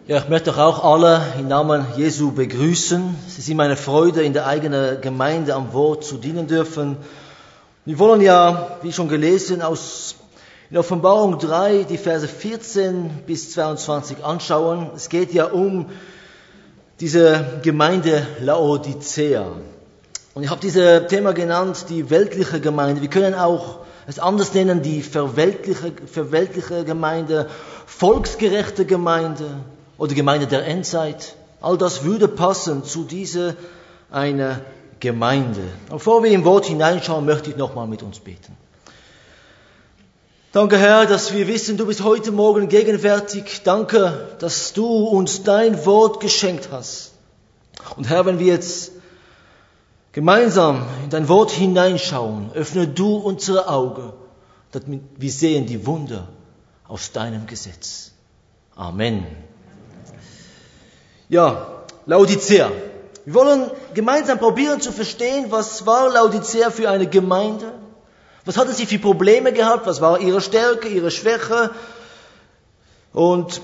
Ja, ich möchte auch alle im Namen Jesu begrüßen. Es ist immer eine Freude, in der eigenen Gemeinde am Wort zu dienen dürfen. Wir wollen ja, wie schon gelesen, in Offenbarung 3 die Verse 14 bis 22 anschauen. Es geht ja um diese Gemeinde Laodicea. Und ich habe dieses Thema genannt, die weltliche Gemeinde. Wir können auch es anders nennen, die verweltliche Gemeinde, volksgerechte Gemeinde oder Gemeinde der Endzeit. All das würde passen zu dieser eine Gemeinde. Bevor wir im Wort hineinschauen, möchte ich nochmal mit uns beten. Danke, Herr, dass wir wissen, du bist heute Morgen gegenwärtig. Danke, dass du uns dein Wort geschenkt hast. Und Herr, wenn wir jetzt gemeinsam in dein Wort hineinschauen, öffne du unsere Augen, damit wir sehen die Wunder aus deinem Gesetz. Amen. Ja, Laodicea. Wir wollen gemeinsam probieren zu verstehen, was war Laodicea für eine Gemeinde? Was hatte sie für Probleme gehabt? Was war ihre Stärke, ihre Schwäche? Und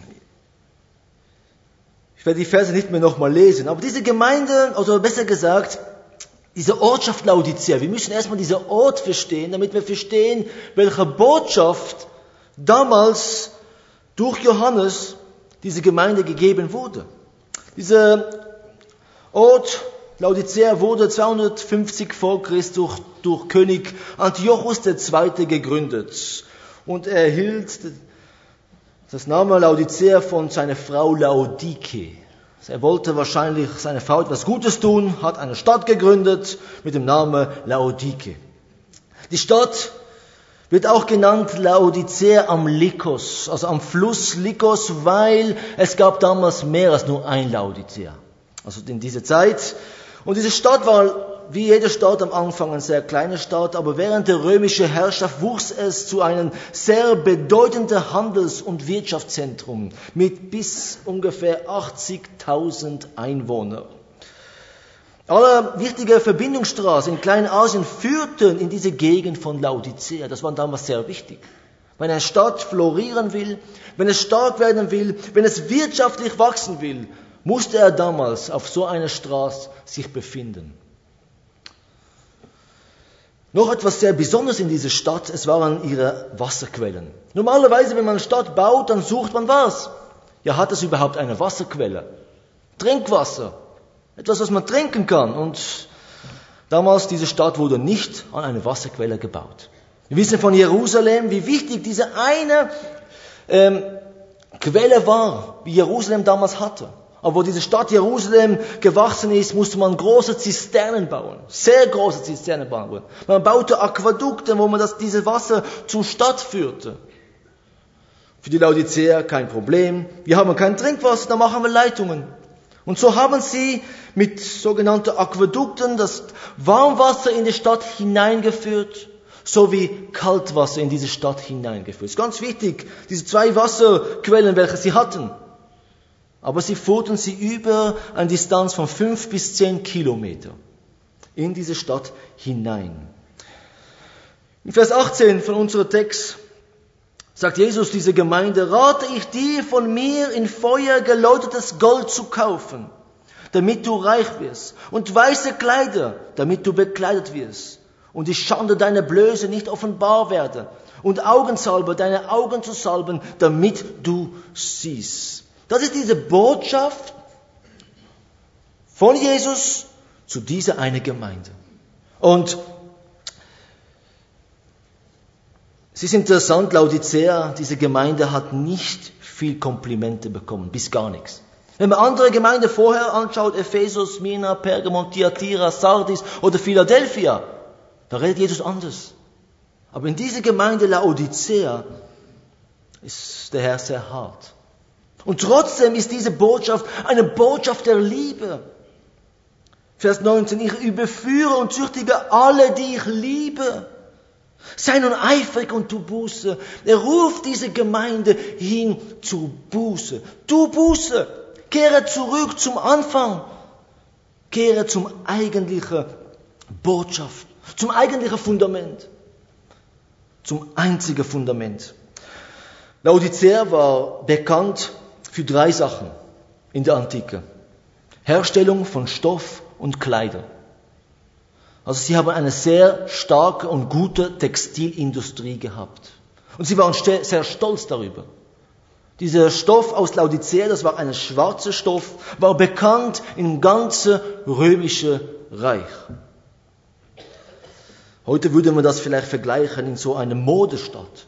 ich werde die Verse nicht mehr nochmal lesen. Aber diese Gemeinde, oder besser gesagt, diese Ortschaft Laodicea, wir müssen erstmal diesen Ort verstehen, damit wir verstehen, welche Botschaft damals durch Johannes diese Gemeinde gegeben wurde. Dieser Ort Laodicea wurde 250 vor Christus durch König Antiochus II. Gegründet. Und er erhielt das Name Laodicea von seiner Frau Laodike. Er wollte wahrscheinlich seiner Frau etwas Gutes tun, hat eine Stadt gegründet mit dem Namen Laodike. Die Stadt wird auch genannt Laodicea am Lycos, also am Fluss Lycos, weil es gab damals mehr als nur ein Laodicea. Also in dieser Zeit. Und diese Stadt war, wie jede Stadt am Anfang, eine sehr kleine Stadt, aber während der römischen Herrschaft wuchs es zu einem sehr bedeutenden Handels- und Wirtschaftszentrum mit bis ungefähr 80.000 Einwohnern. Alle wichtigen Verbindungsstraßen in Kleinasien führten in diese Gegend von Laodicea. Das war damals sehr wichtig. Wenn eine Stadt florieren will, wenn es stark werden will, wenn es wirtschaftlich wachsen will, musste er damals auf so einer Straße sich befinden. Noch etwas sehr Besonderes in dieser Stadt, es waren ihre Wasserquellen. Normalerweise, wenn man eine Stadt baut, dann sucht man was? Ja, hat es überhaupt eine Wasserquelle? Trinkwasser. Etwas, was man trinken kann. Und damals, diese Stadt wurde nicht an eine Wasserquelle gebaut. Wir wissen von Jerusalem, wie wichtig diese eine Quelle war, wie Jerusalem damals hatte. Aber wo diese Stadt Jerusalem gewachsen ist, musste man große Zisternen bauen. Sehr große Zisternen bauen. Man baute Aquädukte, wo man dieses Wasser zur Stadt führte. Für die Laodicea kein Problem. Wir haben kein Trinkwasser, da machen wir Leitungen. Und so haben sie mit sogenannten Aquädukten das Warmwasser in die Stadt hineingeführt, sowie Kaltwasser in diese Stadt hineingeführt. Das ist ganz wichtig, diese zwei Wasserquellen, welche sie hatten. Aber sie führten sie über eine Distanz von 5 bis 10 Kilometer in diese Stadt hinein. In Vers 18 von unserem Text sagt Jesus dieser Gemeinde: Rate ich dir, von mir in Feuer geläutertes Gold zu kaufen, damit du reich wirst, und weiße Kleider, damit du bekleidet wirst, und die Schande deiner Blöße nicht offenbar werde, und Augensalbe deine Augen zu salben, damit du siehst. Das ist diese Botschaft von Jesus zu dieser eine Gemeinde. Und es ist interessant, Laodicea, diese Gemeinde hat nicht viel Komplimente bekommen, bis gar nichts. Wenn man andere Gemeinden vorher anschaut, Ephesus, Smyrna, Pergamon, Thyatira, Sardis oder Philadelphia, da redet Jesus anders. Aber in dieser Gemeinde Laodicea ist der Herr sehr hart. Und trotzdem ist diese Botschaft eine Botschaft der Liebe. Vers 19, ich überführe und züchtige alle, die ich liebe. Sei nun eifrig und tu Buße. Er ruft diese Gemeinde hin zur Buße. Tu Buße. Kehre zurück zum Anfang. Kehre zum eigentlichen Botschaft. Zum eigentlichen Fundament. Zum einzigen Fundament. Laodicea war bekannt für 3 Sachen in der Antike. Herstellung von Stoff und Kleider. Also sie haben eine sehr starke und gute Textilindustrie gehabt. Und sie waren sehr stolz darüber. Dieser Stoff aus Laodicea, das war ein schwarzer Stoff, war bekannt im ganzen römischen Reich. Heute würde man das vielleicht vergleichen in so einer Modestadt.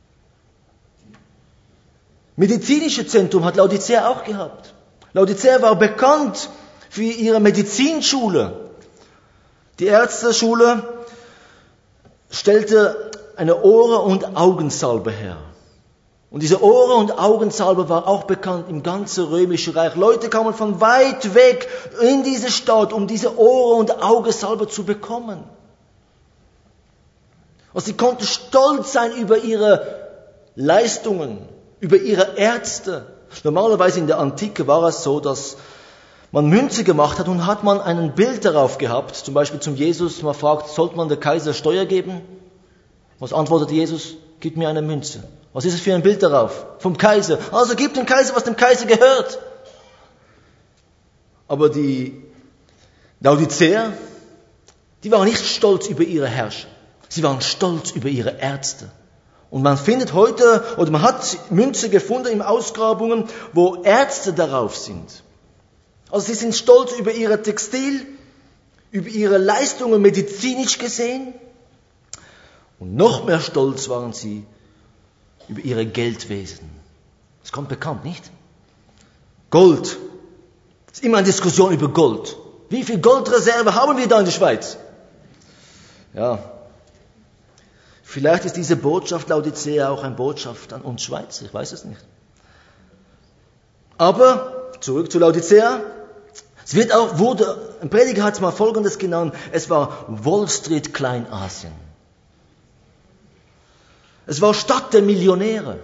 Medizinische Zentrum hat Laodicea auch gehabt. Laodicea war bekannt für ihre Medizinschule. Die Ärzteschule stellte eine Ohren- und Augensalbe her. Und diese Ohren- und Augensalbe war auch bekannt im ganzen römischen Reich. Leute kamen von weit weg in diese Stadt, um diese Ohren- und Augensalbe zu bekommen. Und sie konnten stolz sein über ihre Leistungen, über ihre Ärzte. Normalerweise in der Antike war es so, dass man Münze gemacht hat und hat man ein Bild darauf gehabt, zum Beispiel zum Jesus, man fragt, sollte man der Kaiser Steuer geben? Was antwortet Jesus? Gib mir eine Münze. Was ist es für ein Bild darauf? Vom Kaiser. Also gib dem Kaiser, was dem Kaiser gehört. Aber die Laodicea, die waren nicht stolz über ihre Herrscher. Sie waren stolz über ihre Ärzte. Und man findet heute, oder man hat Münze gefunden in Ausgrabungen, wo Ärzte darauf sind. Also sie sind stolz über ihre Textil, über ihre Leistungen medizinisch gesehen. Und noch mehr stolz waren sie über ihre Geldwesen. Das kommt bekannt, nicht? Gold. Es ist immer eine Diskussion über Gold. Wie viel Goldreserve haben wir da in der Schweiz? Ja. Vielleicht ist diese Botschaft Laodicea auch eine Botschaft an uns Schweizer. Ich weiß es nicht. Aber zurück zu Laodicea. Ein Prediger hat es mal Folgendes genannt, es war Wall Street Kleinasien. Es war Stadt der Millionäre.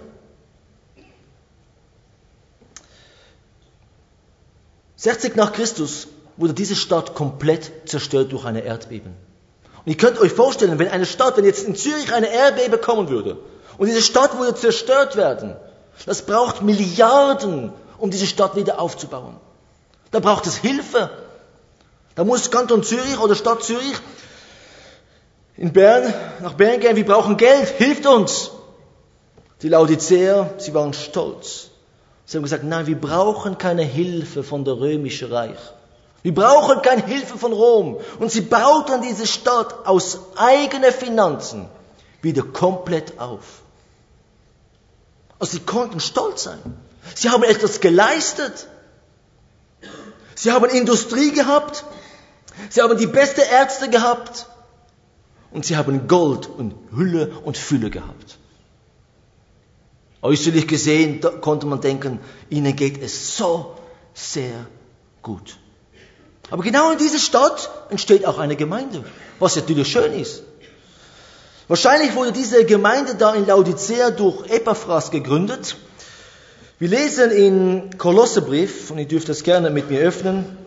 60 nach Christus wurde diese Stadt komplett zerstört durch eine Erdbeben. Und ihr könnt euch vorstellen, wenn jetzt in Zürich eine Erdbeben kommen würde und diese Stadt würde zerstört werden, das braucht Milliarden, um diese Stadt wieder aufzubauen. Da braucht es Hilfe. Da muss Kanton Zürich oder Stadt Zürich nach Bern gehen, wir brauchen Geld, hilft uns. Die Laodicea, sie waren stolz. Sie haben gesagt, nein, wir brauchen keine Hilfe von der römischen Reich. Wir brauchen keine Hilfe von Rom. Und sie bauten diese Stadt aus eigenen Finanzen wieder komplett auf. Also sie konnten stolz sein. Sie haben etwas geleistet. Sie haben Industrie gehabt. Sie haben die besten Ärzte gehabt. Und sie haben Gold und Hülle und Fülle gehabt. Äußerlich gesehen konnte man denken, ihnen geht es so sehr gut. Aber genau in dieser Stadt entsteht auch eine Gemeinde, was natürlich schön ist. Wahrscheinlich wurde diese Gemeinde da in Laodicea durch Epaphras gegründet. Wir lesen in Kolosserbrief, und ihr dürft das gerne mit mir öffnen,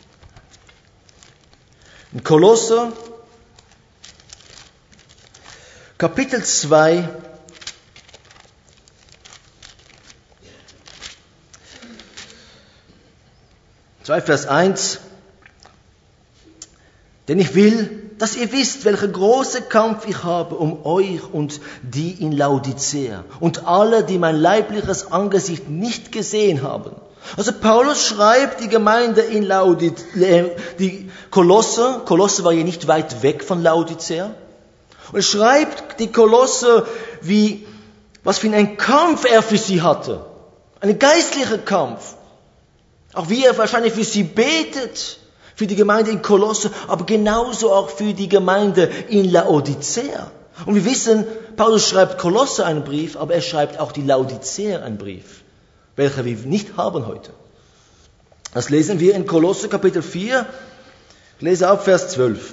in Kolosser, Kapitel 2, Vers 1. Denn ich will, dass ihr wisst, welchen großen Kampf ich habe um euch und die in Laodicea und alle, die mein leibliches Angesicht nicht gesehen haben. Also Paulus schreibt die Gemeinde in die Kolosser war ja nicht weit weg von Laodicea. Und er schreibt die Kolosser, was für einen Kampf er für sie hatte. Einen geistlichen Kampf. Auch wie er wahrscheinlich für sie betet, für die Gemeinde in Kolosse, aber genauso auch für die Gemeinde in Laodicea. Und wir wissen, Paulus schreibt Kolosse einen Brief, aber er schreibt auch die Laodicea einen Brief, welcher wir nicht haben heute. Das lesen wir in Kolosse Kapitel 4, ich lese ab Vers 12.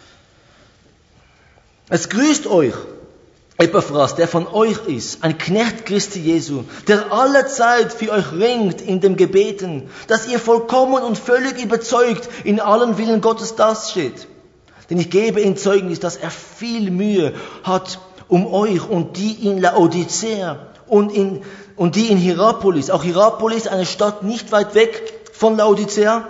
Es grüßt euch Epaphras, der von euch ist, ein Knecht Christi Jesu, der alle Zeit für euch ringt in dem Gebeten, dass ihr vollkommen und völlig überzeugt in allen Willen Gottes dasteht. Denn ich gebe in Zeugnis, dass er viel Mühe hat um euch und die in Laodicea und in und die in Hierapolis. Auch Hierapolis, eine Stadt nicht weit weg von Laodicea.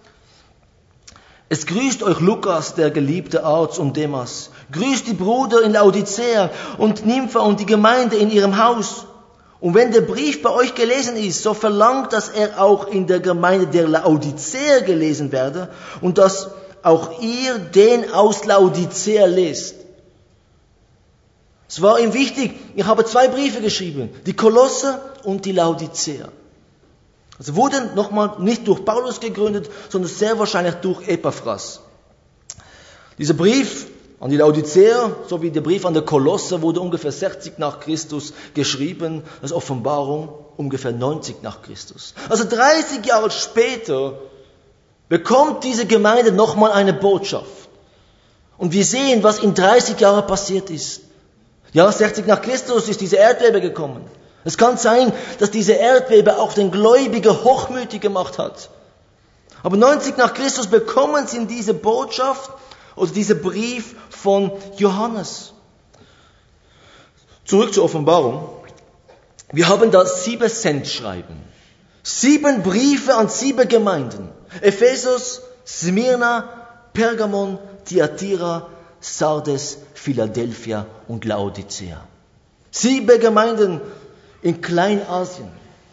Es grüßt euch Lukas, der geliebte Arzt, und Demas. Grüßt die Brüder in Laodicea und Nympha und die Gemeinde in ihrem Haus. Und wenn der Brief bei euch gelesen ist, so verlangt, dass er auch in der Gemeinde der Laodicea gelesen werde und dass auch ihr den aus Laodicea lest. Es war ihm wichtig, ich habe 2 Briefe geschrieben, die Kolosse und die Laodicea. Also wurden nochmal nicht durch Paulus gegründet, sondern sehr wahrscheinlich durch Epaphras. Dieser Brief an die Laodicea, sowie der Brief an die Kolosse, wurde ungefähr 60 nach Christus geschrieben, als Offenbarung ungefähr 90 nach Christus. Also 30 Jahre später bekommt diese Gemeinde nochmal eine Botschaft. Und wir sehen, was in 30 Jahren passiert ist. Ja, 60 nach Christus ist diese Erdbebe gekommen. Es kann sein, dass diese Erdbebe auch den Gläubigen hochmütig gemacht hat. Aber 90 nach Christus bekommen sie diese Botschaft oder diesen Brief von Johannes. Zurück zur Offenbarung. Wir haben da 7 Sendschreiben. 7 Briefe an 7 Gemeinden. Ephesus, Smyrna, Pergamon, Thyatira, Sardes, Philadelphia und Laodicea. 7 Gemeinden in Kleinasien.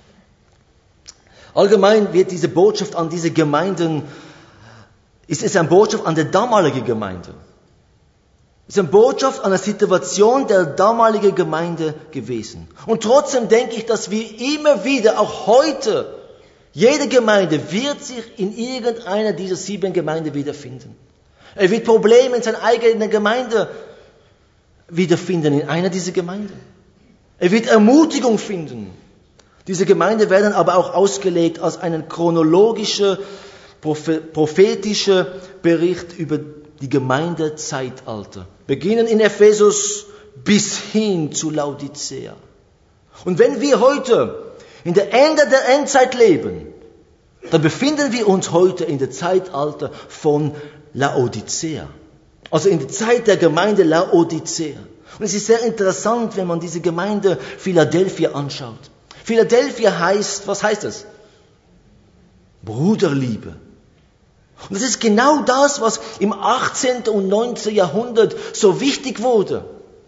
Allgemein wird diese Botschaft an diese Gemeinden, ist es eine Botschaft an die damalige Gemeinde. Es ist eine Botschaft an der Situation der damaligen Gemeinde gewesen. Und trotzdem denke ich, dass wir immer wieder, auch heute, jede Gemeinde wird sich in irgendeiner dieser 7 Gemeinden wiederfinden. Er wird Probleme in seiner eigenen Gemeinde wiederfinden, in einer dieser Gemeinden. Er wird Ermutigung finden. Diese Gemeinden werden aber auch ausgelegt als ein chronologischer, prophetischer Bericht über die Gemeindezeitalter. Beginnen in Ephesus bis hin zu Laodicea. Und wenn wir heute in der Ende der Endzeit leben, dann befinden wir uns heute in der Zeitalter von Laodicea. Also in der Zeit der Gemeinde Laodicea. Und es ist sehr interessant, wenn man diese Gemeinde Philadelphia anschaut. Philadelphia heißt, was heißt es? Bruderliebe. Und das ist genau das, was im 18. und 19. Jahrhundert so wichtig wurde.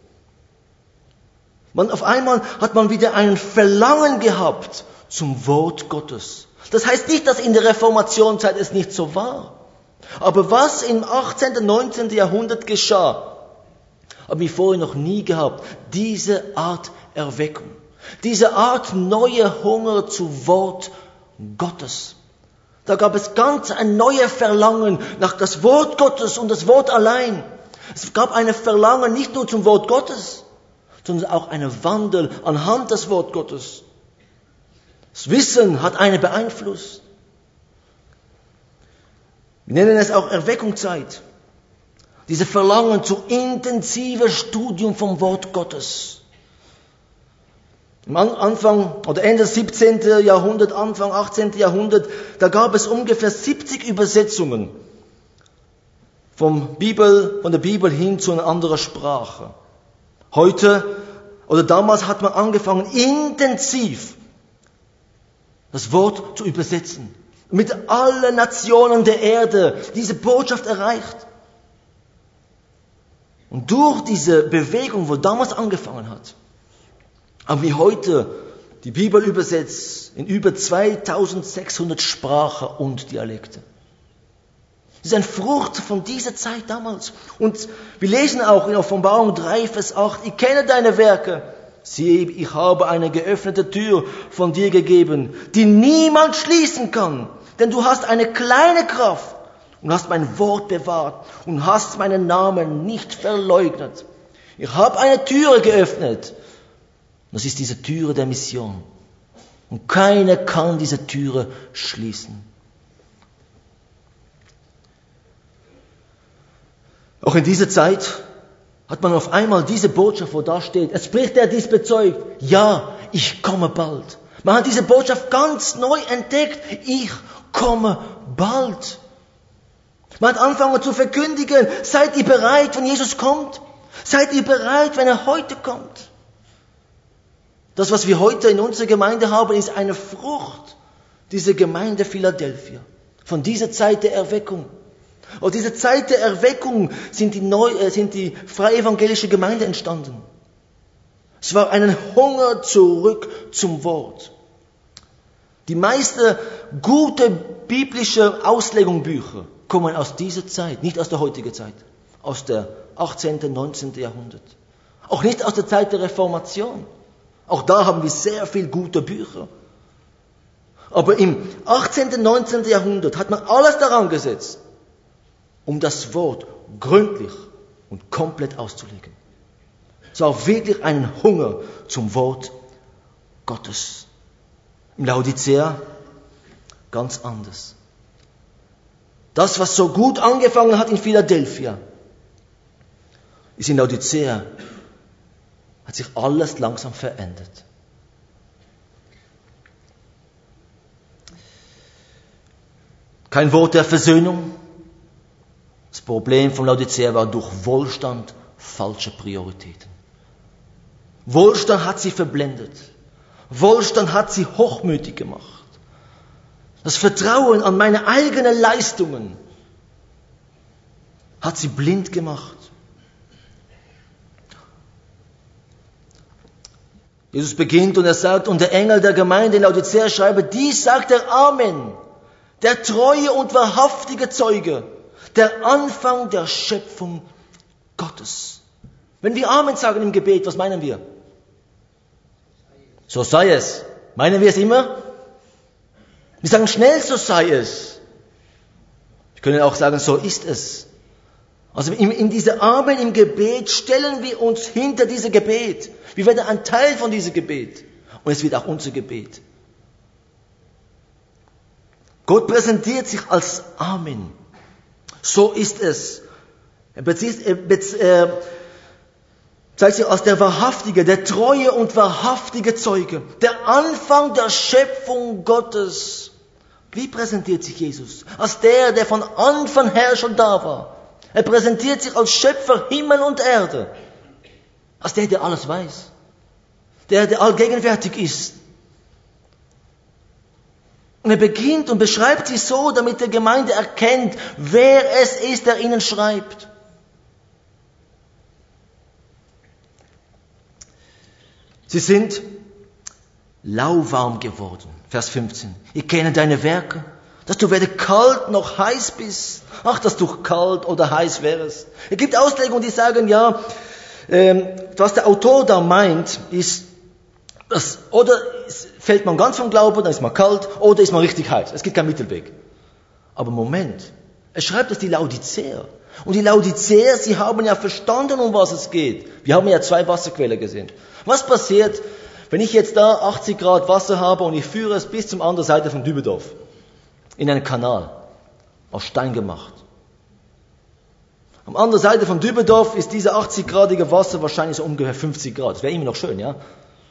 Auf einmal hat man wieder ein Verlangen gehabt zum Wort Gottes. Das heißt nicht, dass in der Reformationszeit es nicht so war. Aber was im 18. und 19. Jahrhundert geschah, habe ich vorher noch nie gehabt. Diese Art Erweckung. Diese Art neuer Hunger zu Wort Gottes. Da gab es ganz ein neues Verlangen nach das Wort Gottes und das Wort allein. Es gab ein Verlangen nicht nur zum Wort Gottes, sondern auch einen Wandel anhand des Wort Gottes. Das Wissen hat einen beeinflusst. Wir nennen es auch Erweckungszeit. Diese Verlangen zu intensiver Studium vom Wort Gottes. Am Anfang oder Ende des 17. Jahrhundert, Anfang 18. Jahrhundert, da gab es ungefähr 70 Übersetzungen von der Bibel hin zu einer anderen Sprache. Heute oder damals hat man angefangen, intensiv das Wort zu übersetzen. Mit allen Nationen der Erde diese Botschaft erreicht. Und durch diese Bewegung, wo damals angefangen hat, haben wir heute die Bibel übersetzt in über 2600 Sprachen und Dialekte. Das ist eine Frucht von dieser Zeit damals. Und wir lesen auch in Offenbarung 3, Vers 8, ich kenne deine Werke. Siehe, ich habe eine geöffnete Tür von dir gegeben, die niemand schließen kann. Denn du hast eine kleine Kraft und hast mein Wort bewahrt und hast meinen Namen nicht verleugnet. Ich habe eine Türe geöffnet. Das ist diese Türe der Mission. Und keiner kann diese Türe schließen. Auch in dieser Zeit hat man auf einmal diese Botschaft, wo da steht, es spricht der dies bezeugt, ja, ich komme bald. Man hat diese Botschaft ganz neu entdeckt, ich komme bald. Man hat angefangen zu verkündigen, seid ihr bereit, wenn Jesus kommt? Seid ihr bereit, wenn er heute kommt? Das, was wir heute in unserer Gemeinde haben, ist eine Frucht dieser Gemeinde Philadelphia. Von dieser Zeit der Erweckung. Aus dieser Zeit der Erweckung sind die freie evangelische Gemeinde entstanden. Es war ein Hunger zurück zum Wort. Die meisten gute biblische Auslegungbücher kommen aus dieser Zeit, nicht aus der heutigen Zeit, aus der 18., 19. Jahrhundert. Auch nicht aus der Zeit der Reformation. Auch da haben wir sehr viel gute Bücher. Aber im 18., 19. Jahrhundert hat man alles daran gesetzt, um das Wort gründlich und komplett auszulegen. Es war wirklich ein Hunger zum Wort Gottes. Im Laodicea ganz anders. Das, was so gut angefangen hat in Philadelphia, ist in Laodicea, hat sich alles langsam verändert. Kein Wort der Versöhnung. Das Problem von Laodicea war durch Wohlstand falsche Prioritäten. Wohlstand hat sie verblendet. Wohlstand hat sie hochmütig gemacht. Das Vertrauen an meine eigenen Leistungen hat sie blind gemacht. Jesus beginnt und er sagt, und der Engel der Gemeinde in Laodicea schreibe, dies sagt der Amen, der treue und wahrhaftige Zeuge, der Anfang der Schöpfung Gottes. Wenn wir Amen sagen im Gebet, was meinen wir? So sei es. Meinen wir es immer? Wir sagen schnell, so sei es. Wir können auch sagen, so ist es. Also in diese Amen im Gebet stellen wir uns hinter dieses Gebet. Wir werden ein Teil von diesem Gebet. Und es wird auch unser Gebet. Gott präsentiert sich als Amen. So ist es. Er zeigt sich als der wahrhaftige, der treue und wahrhaftige Zeuge. Der Anfang der Schöpfung Gottes. Wie präsentiert sich Jesus? Als der von Anfang her schon da war. Er präsentiert sich als Schöpfer Himmel und Erde. Als der alles weiß. Der allgegenwärtig ist. Und er beginnt und beschreibt sie so, damit die Gemeinde erkennt, wer es ist, der ihnen schreibt. Sie sind lauwarm geworden. Vers 15. Ich kenne deine Werke, dass du weder kalt noch heiß bist. Ach, dass du kalt oder heiß wärst. Es gibt Auslegungen, die sagen, ja, was der Autor da meint, ist, dass, oder fällt man ganz vom Glauben, dann ist man kalt, oder ist man richtig heiß. Es gibt keinen Mittelweg. Aber Moment, er schreibt das die Laodicea. Und die Laodicea, sie haben ja verstanden, um was es geht. Wir haben ja 2 Wasserquellen gesehen. Was passiert, wenn ich jetzt da 80 Grad Wasser habe und ich führe es bis zum anderen Seite von Dübendorf? In einen Kanal. Aus Stein gemacht. Am anderen Seite von Dübendorf ist diese 80-gradige Wasser wahrscheinlich so ungefähr 50 Grad. Das wäre immer noch schön, ja?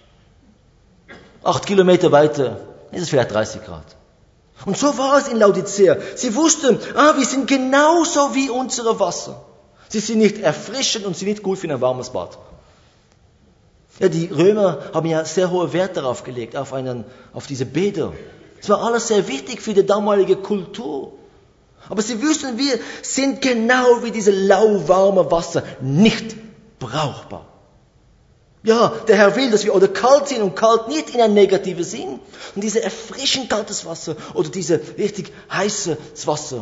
8 Kilometer weiter ist es vielleicht 30 Grad. Und so war es in Laodicea. Sie wussten, wir sind genauso wie unsere Wasser. Sie sind nicht erfrischend und sind nicht gut für ein warmes Bad. Ja, die Römer haben ja sehr hohe Wert darauf gelegt, auf diese Bäder. Es war alles sehr wichtig für die damalige Kultur. Aber sie wussten, wir sind genau wie diese lauwarme Wasser nicht brauchbar. Ja, der Herr will, dass wir oder kalt sind und kalt nicht in ein negatives Sinn. Und diese erfrischend kaltes Wasser oder diese richtig heißes Wasser.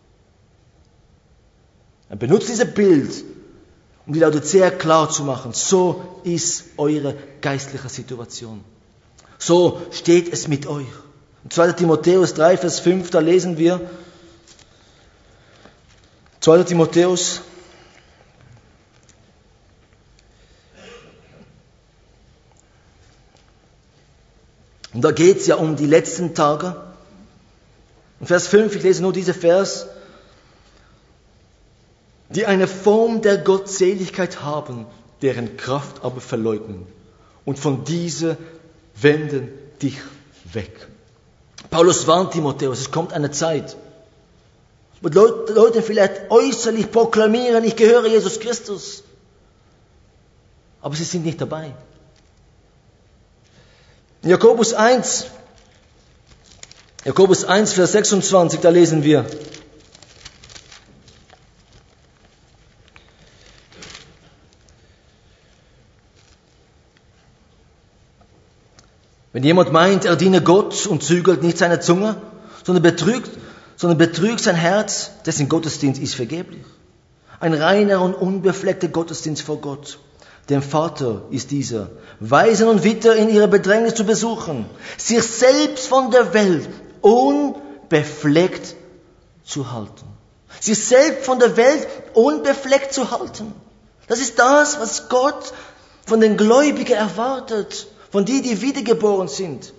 Er benutzt dieses Bild, um die Laodicea klar zu machen. So ist eure geistliche Situation. So steht es mit euch. 2. Timotheus 3, Vers 5, da lesen wir, 2. Timotheus, und da geht es ja um die letzten Tage. In Vers 5, ich lese nur diesen Vers, die eine Form der Gottseligkeit haben, deren Kraft aber verleugnen. Und von dieser wenden dich weg. Paulus warnt Timotheus, es kommt eine Zeit, wo Leute vielleicht äußerlich proklamieren, ich gehöre Jesus Christus. Aber sie sind nicht dabei. In Jakobus 1, Vers 26, da lesen wir: Wenn jemand meint, er diene Gott und zügelt nicht seine Zunge, sondern betrügt sein Herz, dessen Gottesdienst ist vergeblich. Ein reiner und unbefleckter Gottesdienst vor Gott, dem Vater, ist dieser, Waisen und Witwer in ihrer Bedrängnis zu besuchen, sich selbst von der Welt unbefleckt zu halten. Sich selbst von der Welt unbefleckt zu halten. Das ist das, was Gott von den Gläubigen erwartet, von denen, die wiedergeboren sind.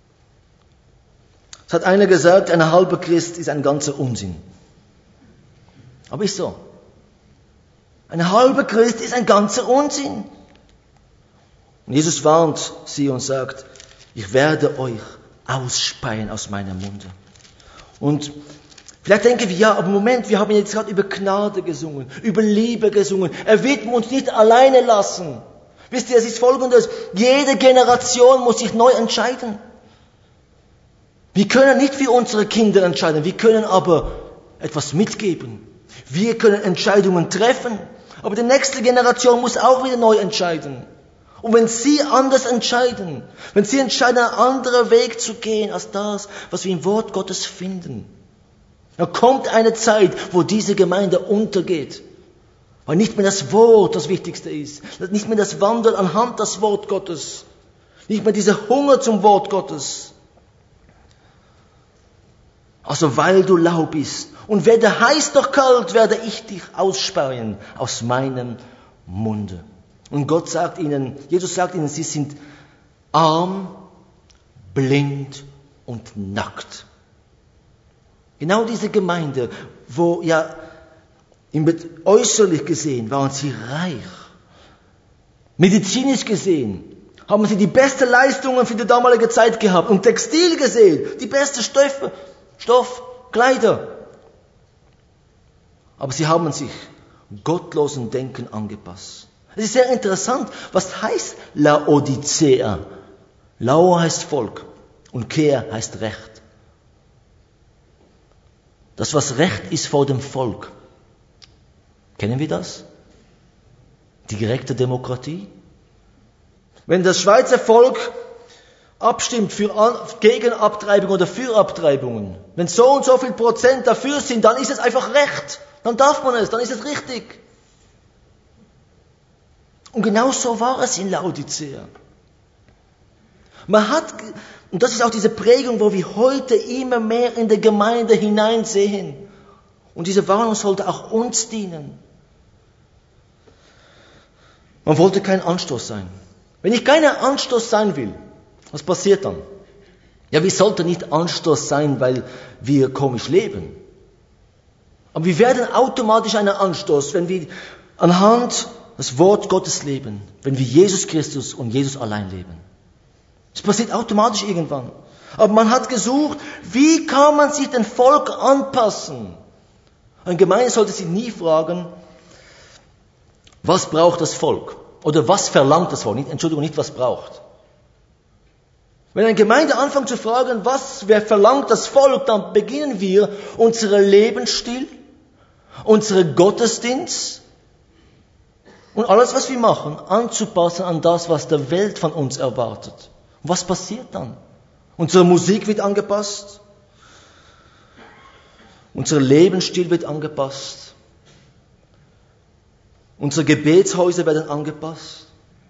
Es hat einer gesagt, ein halber Christ ist ein ganzer Unsinn. Aber ist so. Ein halber Christ ist ein ganzer Unsinn. Und Jesus warnt sie und sagt, ich werde euch ausspeien aus meinem Munde. Und vielleicht denken wir, ja, aber Moment, wir haben jetzt gerade über Gnade gesungen, über Liebe gesungen. Er wird uns nicht alleine lassen. Wisst ihr, es ist Folgendes, jede Generation muss sich neu entscheiden. Wir können nicht für unsere Kinder entscheiden, wir können aber etwas mitgeben. Wir können Entscheidungen treffen, aber die nächste Generation muss auch wieder neu entscheiden. Und wenn sie anders entscheiden, wenn sie entscheiden, einen anderen Weg zu gehen als das, was wir im Wort Gottes finden, dann kommt eine Zeit, wo diese Gemeinde untergeht. Weil nicht mehr das Wort das Wichtigste ist. Nicht mehr das Wandeln anhand des Wort Gottes. Nicht mehr dieser Hunger zum Wort Gottes. Also weil du lau bist und weder heiß noch kalt, werde ich dich ausspeien aus meinem Munde. Und Gott sagt ihnen, Jesus sagt ihnen, sie sind arm, blind und nackt. Genau diese Gemeinde, wo ja äußerlich gesehen waren sie reich. Medizinisch gesehen haben sie die besten Leistungen für die damalige Zeit gehabt. Und Textil gesehen, die besten Stoff, Kleider. Aber sie haben sich gottlosen Denken angepasst. Es ist sehr interessant, was heißt Laodicea? Lao heißt Volk und Kea heißt Recht. Das, was Recht ist vor dem Volk. Kennen wir das? Die direkte Demokratie? Wenn das Schweizer Volk abstimmt gegen Abtreibung oder für Abtreibungen, wenn so und so viel Prozent dafür sind, dann ist es einfach Recht. Dann darf man es, dann ist es richtig. Und genau so war es in Laodicea. Und das ist auch diese Prägung, wo wir heute immer mehr in der Gemeinde hineinsehen. Und diese Warnung sollte auch uns dienen. Man wollte kein Anstoß sein. Wenn ich kein Anstoß sein will, was passiert dann? Ja, wir sollten nicht Anstoß sein, weil wir komisch leben. Aber wir werden automatisch ein Anstoß, wenn wir anhand des Wort Gottes leben, wenn wir Jesus Christus und Jesus allein leben. Das passiert automatisch irgendwann. Aber man hat gesucht, wie kann man sich dem Volk anpassen? Eine Gemeinde sollte sich nie fragen, was braucht das Volk? Oder was verlangt das Volk? Nicht was braucht. Wenn eine Gemeinde anfängt zu fragen, wer verlangt das Volk, dann beginnen wir, unseren Lebensstil, unseren Gottesdienst und alles, was wir machen, anzupassen an das, was der Welt von uns erwartet. Und was passiert dann? Unsere Musik wird angepasst. Unser Lebensstil wird angepasst. Unsere Gebetshäuser werden angepasst.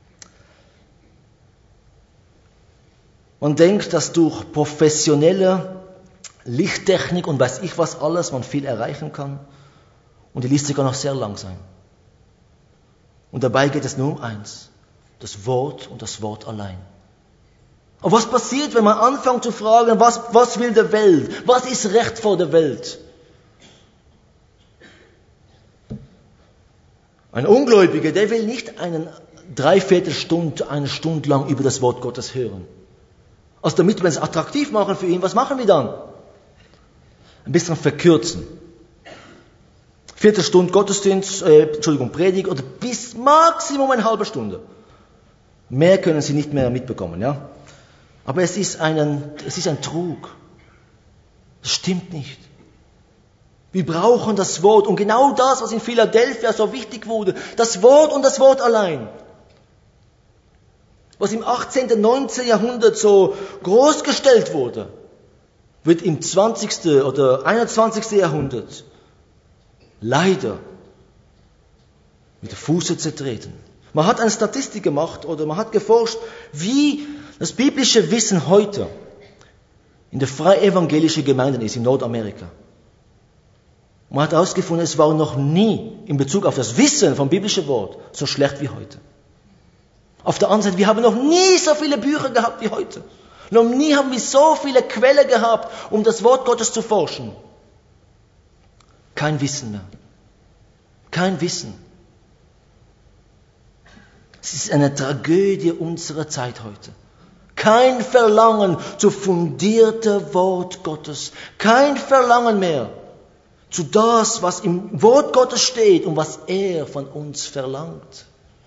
Man denkt, dass durch professionelle Lichttechnik und weiß ich was alles man viel erreichen kann. Und die Liste kann noch sehr lang sein. Und dabei geht es nur um eins. Das Wort und das Wort allein. Aber was passiert, wenn man anfängt zu fragen, was will der Welt? Was ist Recht vor der Welt? Ein Ungläubiger, der will nicht eine Stunde lang über das Wort Gottes hören. Also damit wir es attraktiv machen für ihn, was machen wir dann? Ein bisschen verkürzen. 4 Stunde Gottesdienst, Predigt oder bis Maximum eine halbe Stunde. Mehr können Sie nicht mehr mitbekommen, ja? Aber es ist ein Trug. Das stimmt nicht. Wir brauchen das Wort und genau das, was in Philadelphia so wichtig wurde, das Wort und das Wort allein. Was im 18. und 19. Jahrhundert so großgestellt wurde, wird im 20. oder 21. Jahrhundert leider mit der Fuße zertreten. Man hat eine Statistik gemacht oder man hat geforscht, wie das biblische Wissen heute in der freievangelischen Gemeinden ist in Nordamerika. Man hat herausgefunden, es war noch nie in Bezug auf das Wissen vom biblischen Wort so schlecht wie heute. Auf der anderen Seite, wir haben noch nie so viele Bücher gehabt wie heute. Noch nie haben wir so viele Quellen gehabt, um das Wort Gottes zu forschen. Kein Wissen mehr. Kein Wissen. Es ist eine Tragödie unserer Zeit heute. Kein Verlangen zu fundierten Wort Gottes. Kein Verlangen mehr zu das, was im Wort Gottes steht und was er von uns verlangt.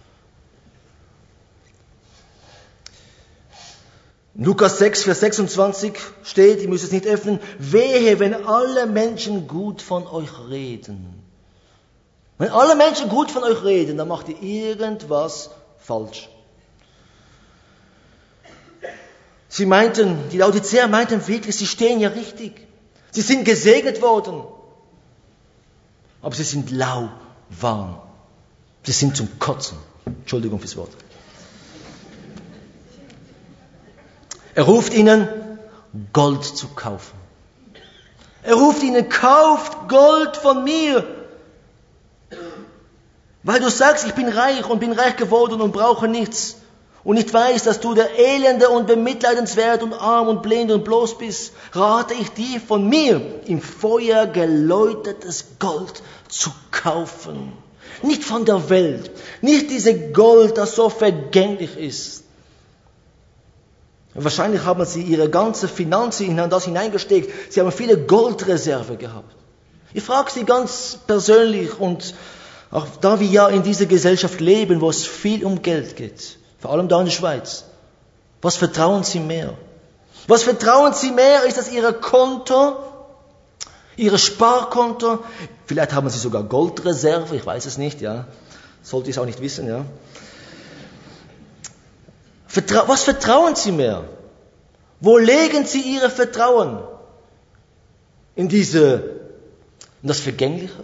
Lukas 6, Vers 26 steht, ihr müsst es nicht öffnen, wehe, wenn alle Menschen gut von euch reden. Wenn alle Menschen gut von euch reden, dann macht ihr irgendwas falsch. Die Laodicea meinten wirklich, sie stehen ja richtig. Sie sind gesegnet worden. Aber sie sind lauwarm. Sie sind zum Kotzen. Entschuldigung fürs Wort. Er ruft ihnen, Gold zu kaufen. Er ruft ihnen, kauft Gold von mir. Weil du sagst, ich bin reich und bin reich geworden und brauche nichts. Und nicht weiß, dass du der Elende und bemitleidenswert und arm und blind und bloß bist, rate ich dir, von mir im Feuer geläutertes Gold zu kaufen. Nicht von der Welt. Nicht diese Gold, das so vergänglich ist. Wahrscheinlich haben sie ihre ganze Finanzen in das hineingesteckt. Sie haben viele Goldreserve gehabt. Ich frage Sie ganz persönlich und auch da wir ja in dieser Gesellschaft leben, wo es viel um Geld geht, vor allem da in der Schweiz, was vertrauen Sie mehr? Was vertrauen Sie mehr? Ist das Ihre Konto, Ihre Sparkonto? Vielleicht haben Sie sogar Goldreserve, ich weiß es nicht, ja. Sollte ich es auch nicht wissen, ja. Was vertrauen Sie mehr? Wo legen Sie Ihr Vertrauen? In das Vergängliche?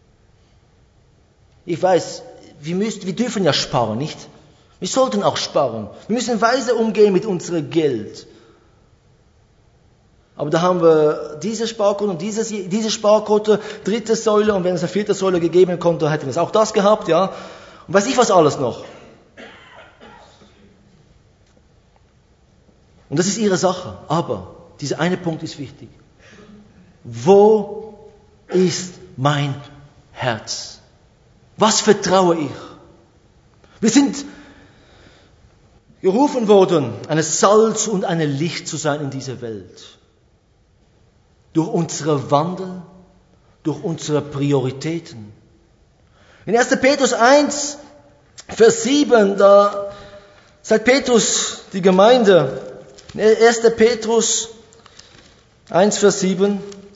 Ich weiß, wir dürfen ja sparen, nicht? Wir sollten auch sparen. Wir müssen weise umgehen mit unserem Geld. Aber da haben wir diese Sparkonto und diese Sparkonto, dritte Säule, und wenn es eine vierte Säule gegeben hätte, hätten wir es auch das gehabt, ja. Und weiß ich was alles noch. Und das ist ihre Sache. Aber dieser eine Punkt ist wichtig. Wo ist mein Herz? Was vertraue ich? Wir sind gerufen worden, eine Salz und ein Licht zu sein in dieser Welt. Durch unsere Wandel, durch unsere Prioritäten. In 1. Petrus 1, Vers 7, da sagt Petrus, die Gemeinde, 1. Petrus 1, Vers 7.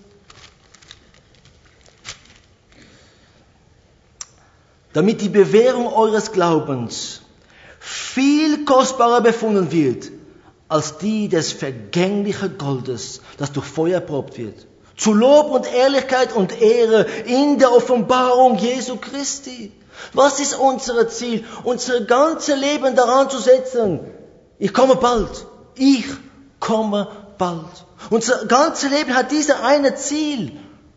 Damit die Bewährung eures Glaubens viel kostbarer befunden wird, als die des vergänglichen Goldes, das durch Feuer erprobt wird. Zu Lob und Ehrlichkeit und Ehre in der Offenbarung Jesu Christi. Was ist unser Ziel? Unser ganzes Leben daran zu setzen. Ich komme bald. Ich komme bald. Unser ganzes Leben hat dieses eine Ziel.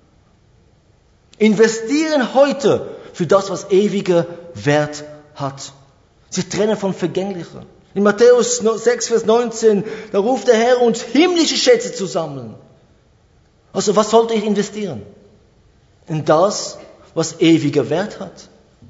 Investieren heute für das, was ewiger Wert hat. Sich trennen vom Vergänglichen. In Matthäus 6, Vers 19, da ruft der Herr uns himmlische Schätze zu sammeln. Also was sollte ich investieren? In das, was ewiger Wert hat.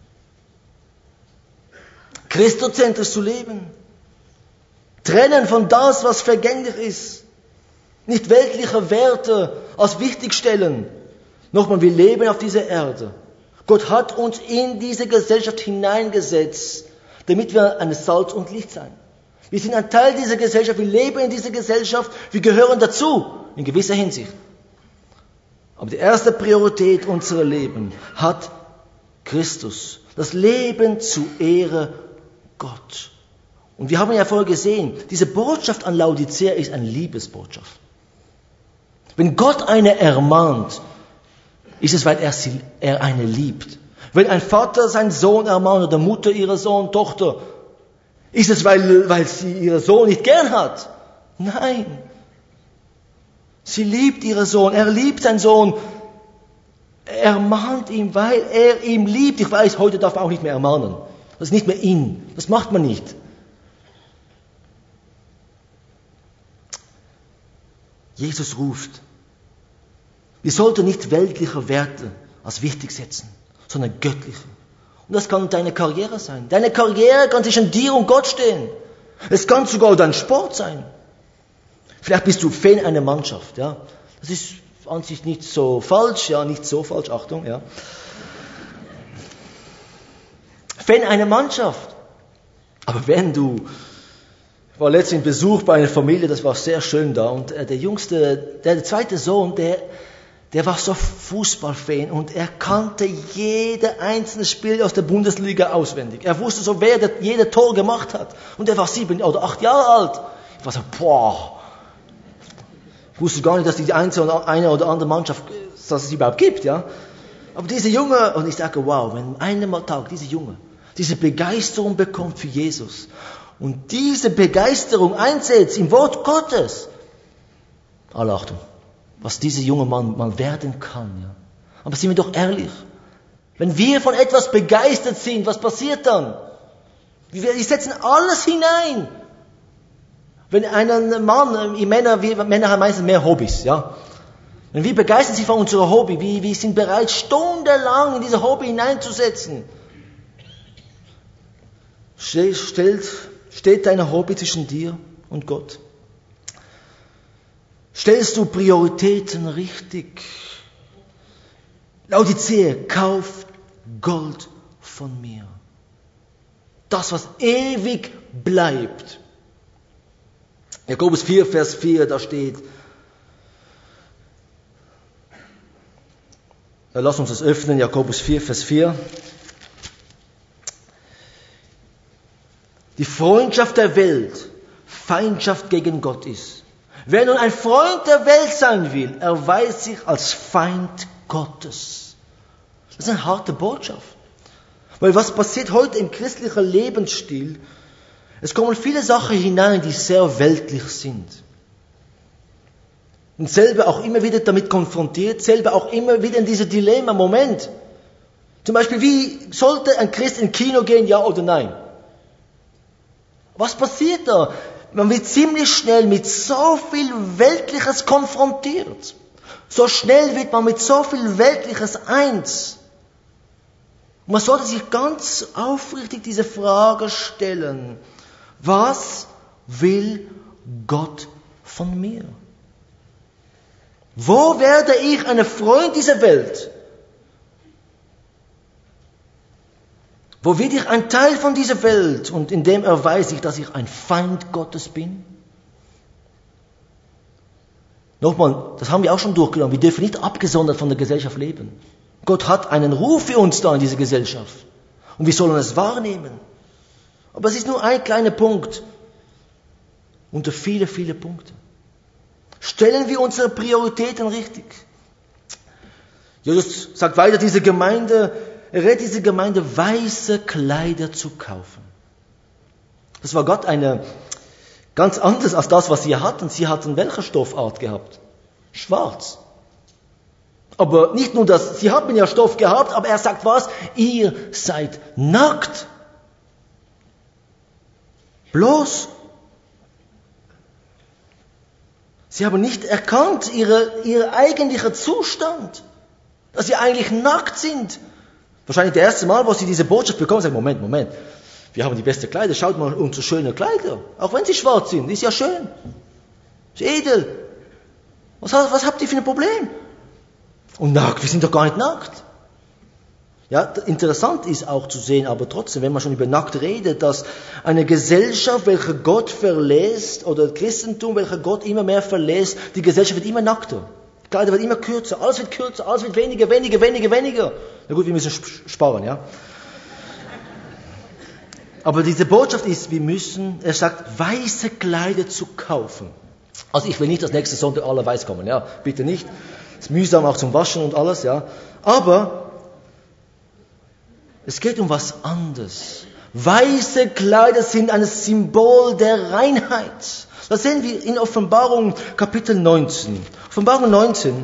Christozentrisch zu leben. Trennen von das, was vergänglich ist. Nicht weltliche Werte als wichtig stellen. Nochmal, wir leben auf dieser Erde. Gott hat uns in diese Gesellschaft hineingesetzt, damit wir eine Salz und Licht sein. Wir sind ein Teil dieser Gesellschaft, wir leben in dieser Gesellschaft, wir gehören dazu, in gewisser Hinsicht. Aber die erste Priorität unserer Leben hat Christus. Das Leben zu Ehre Gott. Und wir haben ja vorher gesehen, diese Botschaft an Laodicea ist eine Liebesbotschaft. Wenn Gott eine ermahnt, ist es, weil er eine liebt. Wenn ein Vater seinen Sohn ermahnt oder Mutter ihre Sohn, Tochter, ist es, weil sie ihren Sohn nicht gern hat? Nein. Sie liebt ihren Sohn, er liebt seinen Sohn. Er ermahnt ihn, weil er ihn liebt. Ich weiß, heute darf man auch nicht mehr ermahnen. Das ist nicht mehr in. Das macht man nicht. Jesus ruft. Wir sollten nicht weltliche Werte als wichtig setzen, sondern göttliche. Und das kann deine Karriere sein. Deine Karriere kann zwischen dir und Gott stehen. Es kann sogar dein Sport sein. Vielleicht bist du Fan einer Mannschaft. Ja? Das ist an sich nicht so falsch. Ja, nicht so falsch, Achtung. Ja. Fan einer Mannschaft. Aber wenn du... Ich war letztens in Besuch bei einer Familie, das war sehr schön da. Und der zweite Sohn, der war so Fußballfan und er kannte jede einzelne Spiel aus der Bundesliga auswendig. Er wusste so, wer jeder Tor gemacht hat. Und er war 7 oder 8 Jahre alt. Ich war so, boah. Ich wusste gar nicht, dass die eine oder andere Mannschaft, dass es überhaupt gibt, ja. Aber diese Junge, und ich sage, wow, wenn einem Tag dieser Junge diese Begeisterung bekommt für Jesus und diese Begeisterung einsetzt im Wort Gottes, alle Achtung, was dieser junge Mann mal werden kann. Ja. Aber sind wir doch ehrlich, wenn wir von etwas begeistert sind, was passiert dann? Wir setzen alles hinein. Wenn ein Mann, Männer haben meistens mehr Hobbys, ja. Wenn wir begeistert sind von unserem Hobby, wir sind bereit, stundenlang in diese Hobby hineinzusetzen. Steht dein Hobby zwischen dir und Gott? Stellst du Prioritäten richtig? Laodicea, kauft Gold von mir. Das, was ewig bleibt. Jakobus 4, Vers 4, da steht, lass uns das öffnen, Jakobus 4, Vers 4. Die Freundschaft der Welt, Feindschaft gegen Gott ist. Wer nun ein Freund der Welt sein will, erweist sich als Feind Gottes. Das ist eine harte Botschaft. Weil was passiert heute im christlichen Lebensstil? Es kommen viele Sachen hinein, die sehr weltlich sind. Und selber auch immer wieder damit konfrontiert, selber auch immer wieder in diesem Dilemma, Moment. Zum Beispiel, wie sollte ein Christ ins Kino gehen, ja oder nein? Was passiert da? Man wird ziemlich schnell mit so viel Weltliches konfrontiert. So schnell wird man mit so viel Weltliches eins. Und man sollte sich ganz aufrichtig diese Frage stellen. Was will Gott von mir? Wo werde ich ein Freund dieser Welt? Wo werde ich ein Teil von dieser Welt und in dem erweise ich, dass ich ein Feind Gottes bin? Nochmal, das haben wir auch schon durchgenommen. Wir dürfen nicht abgesondert von der Gesellschaft leben. Gott hat einen Ruf für uns da in dieser Gesellschaft. Und wir sollen es wahrnehmen. Aber es ist nur ein kleiner Punkt. Unter viele, viele Punkte. Stellen wir unsere Prioritäten richtig. Jesus sagt weiter, er rät diese Gemeinde, weiße Kleider zu kaufen. Das war Gott ganz anders als das, was sie hatten. Sie hatten welche Stoffart gehabt? Schwarz. Aber nicht nur das, sie haben ja Stoff gehabt, aber er sagt was? Ihr seid nackt. Bloß. Sie haben nicht erkannt, ihr eigentlicher Zustand, dass sie eigentlich nackt sind. Wahrscheinlich das erste Mal, wo sie diese Botschaft bekommen, sagen, Moment, wir haben die beste Kleider, schaut mal unsere schönen Kleider. Auch wenn sie schwarz sind, ist ja schön. Ist edel. Was habt ihr für ein Problem? Und nackt, wir sind doch gar nicht nackt. Ja, interessant ist auch zu sehen, aber trotzdem, wenn man schon über nackt redet, dass eine Gesellschaft, welche Gott verlässt, oder Christentum, welche Gott immer mehr verlässt, die Gesellschaft wird immer nackter. Die Kleider wird immer kürzer, alles wird weniger. Na gut, wir müssen sparen, ja. Aber diese Botschaft ist, er sagt, weiße Kleider zu kaufen. Also ich will nicht, dass nächste Sonntag alle weiß kommen, ja, bitte nicht. Es ist mühsam auch zum Waschen und alles, ja. Aber es geht um was anderes. Weiße Kleider sind ein Symbol der Reinheit. Das sehen wir in Offenbarung Kapitel 19. Offenbarung 19.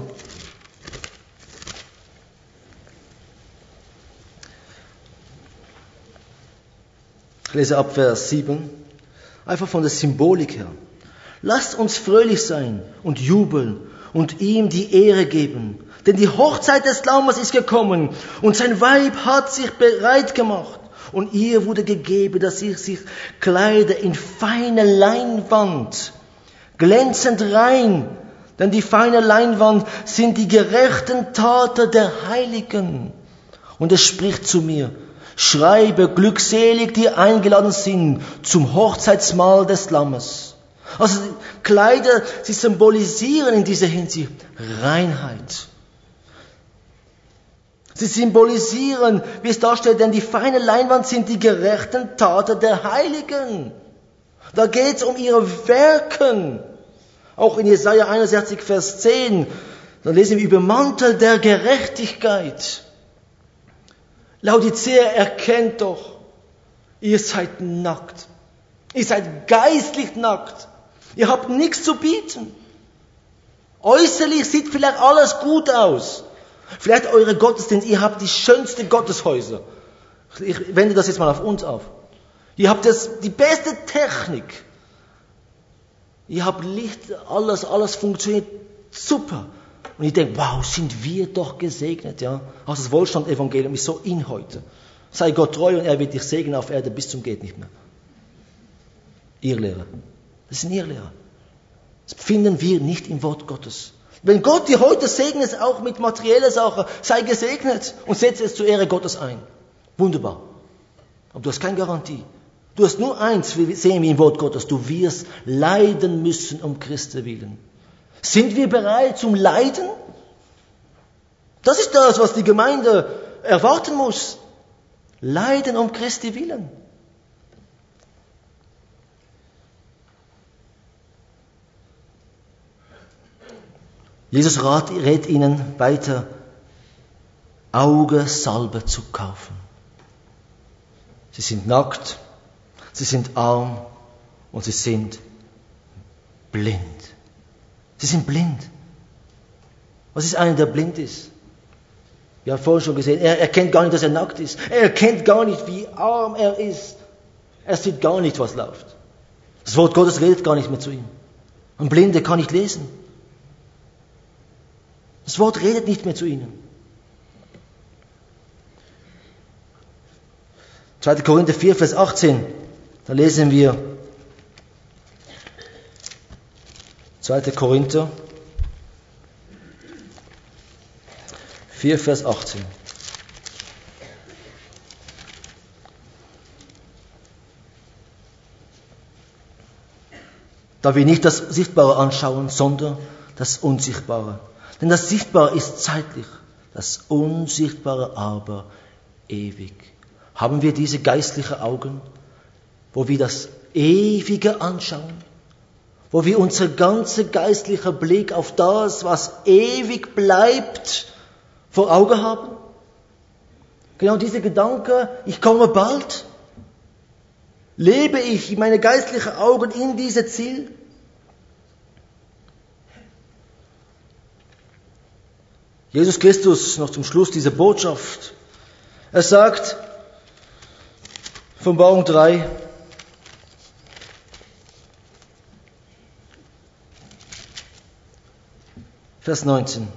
Ich lese ab Vers 7. Einfach von der Symbolik her. Lasst uns fröhlich sein und jubeln und ihm die Ehre geben. Denn die Hochzeit des Lammes ist gekommen und sein Weib hat sich bereit gemacht. Und ihr wurde gegeben, dass ihr sich kleide in feine Leinwand, glänzend rein. Denn die feine Leinwand sind die gerechten Taten der Heiligen. Und es spricht zu mir, schreibe, glückselig, die eingeladen sind zum Hochzeitsmahl des Lammes. Also Kleider, sie symbolisieren in dieser Hinsicht Reinheit. Sie symbolisieren, wie es da steht, denn die feine Leinwand sind die gerechten Taten der Heiligen. Da geht es um ihre Werken. Auch in Jesaja 61, Vers 10, da lesen wir über Mantel der Gerechtigkeit. Laodicea erkennt doch, ihr seid nackt. Ihr seid geistlich nackt. Ihr habt nichts zu bieten. Äußerlich sieht vielleicht alles gut aus. Vielleicht eure Gottesdienste, ihr habt die schönste Gotteshäuser. Ich wende das jetzt mal auf uns auf. Ihr habt die beste Technik. Ihr habt Licht, alles funktioniert super. Und ich denke, wow, sind wir doch gesegnet, ja. Auch das Wohlstand-Evangelium ist so in heute. Sei Gott treu und er wird dich segnen auf Erde bis zum geht nicht mehr. Irrlehre. Das sind Irrlehre. Das finden wir nicht im Wort Gottes. Wenn Gott dir heute segnet, auch mit materieller Sache, sei gesegnet und setze es zur Ehre Gottes ein. Wunderbar. Aber du hast keine Garantie. Du hast nur eins, sehen wir im Wort Gottes, du wirst leiden müssen um Christi willen. Sind wir bereit zum Leiden? Das ist das, was die Gemeinde erwarten muss. Leiden um Christi willen. Jesus rät ihnen weiter, Augensalbe zu kaufen. Sie sind nackt, sie sind arm und sie sind blind. Sie sind blind. Was ist einer, der blind ist? Wir haben vorhin schon gesehen, er erkennt gar nicht, dass er nackt ist. Er erkennt gar nicht, wie arm er ist. Er sieht gar nicht, was läuft. Das Wort Gottes redet gar nicht mehr zu ihm. Ein Blinder kann nicht lesen. Das Wort redet nicht mehr zu ihnen. 2. Korinther 4, Vers 18, da lesen wir 2. Korinther 4, Vers 18. Da wir nicht das Sichtbare anschauen, sondern das Unsichtbare. Denn das Sichtbare ist zeitlich, das Unsichtbare aber ewig. Haben wir diese geistlichen Augen, wo wir das Ewige anschauen? Wo wir unser ganzer geistlicher Blick auf das, was ewig bleibt, vor Augen haben? Genau diese Gedanke, ich komme bald. Lebe ich meine geistlichen Augen in dieses Ziel? Jesus Christus, noch zum Schluss dieser Botschaft. Er sagt, Offenbarung 3, Vers 19.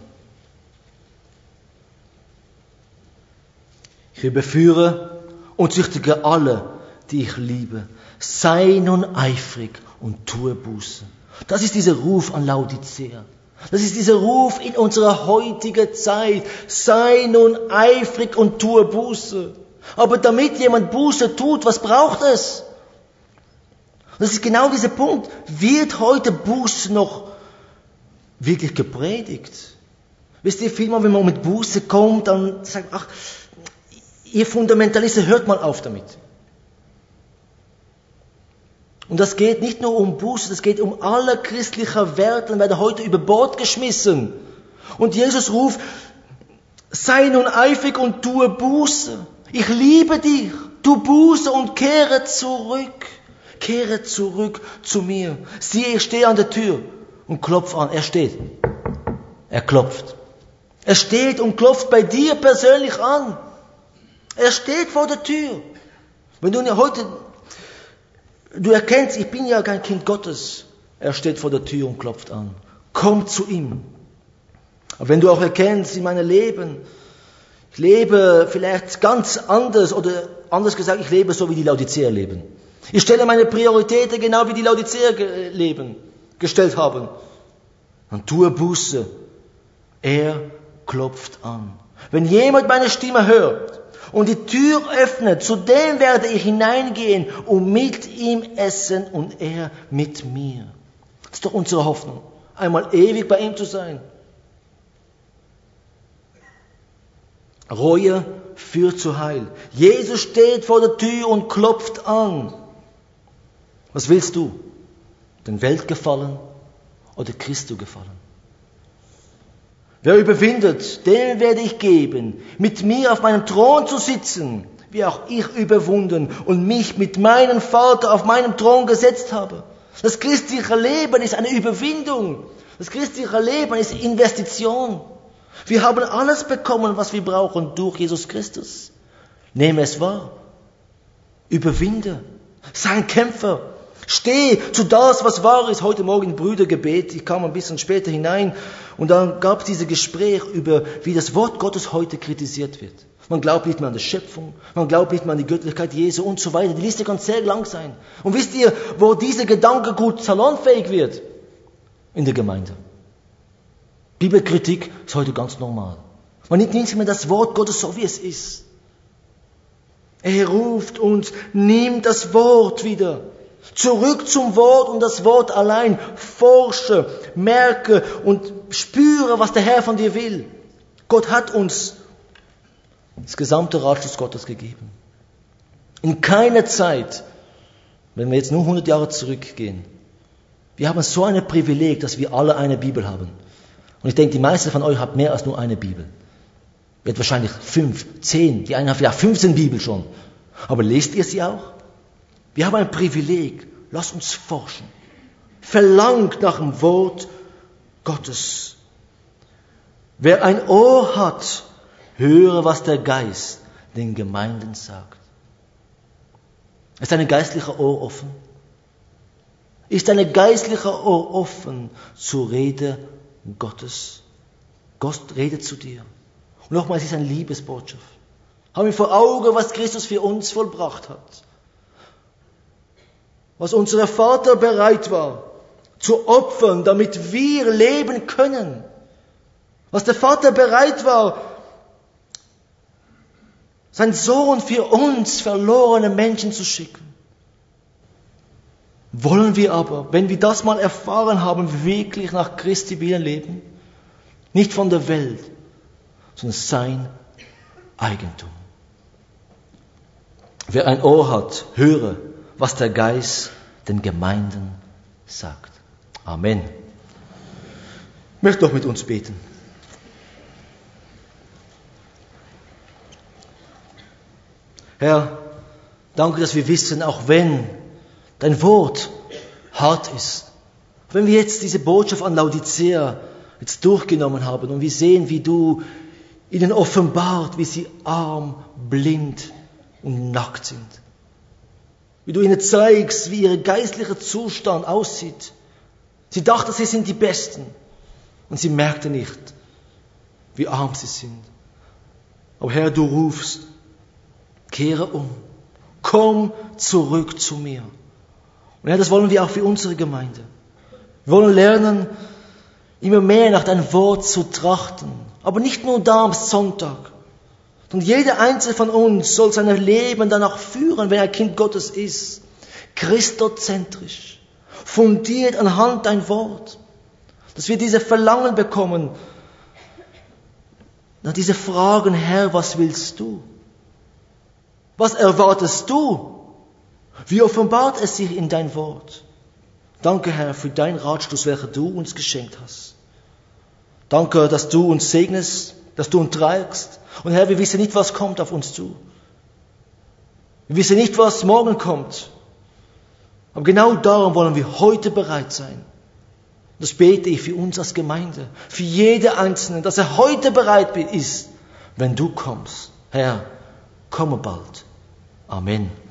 Ich überführe und züchtige alle, die ich liebe. Sei nun eifrig und tue Buße. Das ist dieser Ruf an Laodicea. Das ist dieser Ruf in unserer heutigen Zeit. Sei nun eifrig und tue Buße. Aber damit jemand Buße tut, was braucht es? Das ist genau dieser Punkt. Wird heute Buße noch wirklich gepredigt? Wisst ihr, vielmal, wenn man mit Buße kommt, dann sagt man, ach, ihr Fundamentalisten, hört mal auf damit. Und das geht nicht nur um Buße, das geht um alle christlichen Werte, die werden heute über Bord geschmissen. Und Jesus ruft, sei nun eifrig und tue Buße. Ich liebe dich, tu Buße und kehre zurück. Kehre zurück zu mir. Siehe, ich stehe an der Tür und klopfe an. Er steht. Er klopft. Er steht und klopft bei dir persönlich an. Er steht vor der Tür. Wenn du heute, du erkennst, ich bin ja kein Kind Gottes. Er steht vor der Tür und klopft an. Komm zu ihm. Aber wenn du auch erkennst, in meinem Leben, ich lebe vielleicht ganz anders oder anders gesagt, ich lebe so wie die Laodiceer leben. Ich stelle meine Prioritäten genau wie die Laodiceer gestellt haben. Dann tue Buße. Er klopft an. Wenn jemand meine Stimme hört und die Tür öffnet, zu dem werde ich hineingehen und mit ihm essen und er mit mir. Das ist doch unsere Hoffnung, einmal ewig bei ihm zu sein. Reue führt zu Heil. Jesus steht vor der Tür und klopft an. Was willst du? Den Welt gefallen oder Christus gefallen? Wer überwindet, dem werde ich geben, mit mir auf meinem Thron zu sitzen, wie auch ich überwunden und mich mit meinem Vater auf meinem Thron gesetzt habe. Das christliche Leben ist eine Überwindung. Das christliche Leben ist Investition. Wir haben alles bekommen, was wir brauchen durch Jesus Christus. Nehme es wahr. Überwinde. Sei ein Kämpfer. Steh zu das, was wahr ist. Heute Morgen im Brüdergebet, ich kam ein bisschen später hinein und dann gab es dieses Gespräch über, wie das Wort Gottes heute kritisiert wird. Man glaubt nicht mehr an die Schöpfung, man glaubt nicht mehr an die Göttlichkeit Jesu und so weiter. Die Liste kann sehr lang sein. Und wisst ihr, wo dieser Gedanke gut salonfähig wird? In der Gemeinde. Bibelkritik ist heute ganz normal. Man nimmt nicht mehr das Wort Gottes so, wie es ist. Er ruft uns, nimm das Wort wieder. Zurück zum Wort und das Wort allein. Forsche, merke und spüre, was der Herr von dir will. Gott hat uns das gesamte Ratschluss Gottes gegeben. In keiner Zeit, wenn wir jetzt nur 100 Jahre zurückgehen, wir haben so ein Privileg, dass wir alle eine Bibel haben. Und ich denke, die meisten von euch haben mehr als nur eine Bibel. Ihr habt wahrscheinlich 5, 10, die einen haben vielleicht 15 Bibel schon. Aber lest ihr sie auch? Wir haben ein Privileg. Lasst uns forschen. Verlangt nach dem Wort Gottes. Wer ein Ohr hat, höre, was der Geist den Gemeinden sagt. Ist dein geistlicher Ohr offen? Ist dein geistlicher Ohr offen zur Rede Gottes? Gott redet zu dir. Und nochmal, es ist eine Liebesbotschaft. Haben wir vor Augen, was Christus für uns vollbracht hat. Was unser Vater bereit war, zu opfern, damit wir leben können. Was der Vater bereit war, seinen Sohn für uns verlorene Menschen zu schicken. Wollen wir aber, wenn wir das mal erfahren haben, wirklich nach Christi wieder leben? Nicht von der Welt, sondern sein Eigentum. Wer ein Ohr hat, höre, was der Geist den Gemeinden sagt. Amen. Ich möchte doch mit uns beten. Herr, danke, dass wir wissen, auch wenn dein Wort hart ist, wenn wir jetzt diese Botschaft an Laodicea jetzt durchgenommen haben und wir sehen, wie du ihnen offenbart, wie sie arm, blind und nackt sind. Wie du ihnen zeigst, wie ihr geistlicher Zustand aussieht. Sie dachten, sie sind die Besten. Und sie merkten nicht, wie arm sie sind. Aber Herr, du rufst, kehre um. Komm zurück zu mir. Und Herr, das wollen wir auch für unsere Gemeinde. Wir wollen lernen, immer mehr nach deinem Wort zu trachten. Aber nicht nur da am Sonntag. Und jeder Einzelne von uns soll sein Leben danach führen, wenn er Kind Gottes ist. Christozentrisch. Fundiert anhand dein Wort. Dass wir diese Verlangen bekommen. Nach diese Fragen, Herr, was willst du? Was erwartest du? Wie offenbart es sich in dein Wort? Danke, Herr, für deinen Ratschluss, welchen du uns geschenkt hast. Danke, dass du uns segnest, dass du uns trägst. Und Herr, wir wissen nicht, was kommt auf uns zu. Wir wissen nicht, was morgen kommt. Aber genau darum wollen wir heute bereit sein. Das bete ich für uns als Gemeinde, für jede Einzelne, dass er heute bereit ist, wenn du kommst. Herr, komme bald. Amen.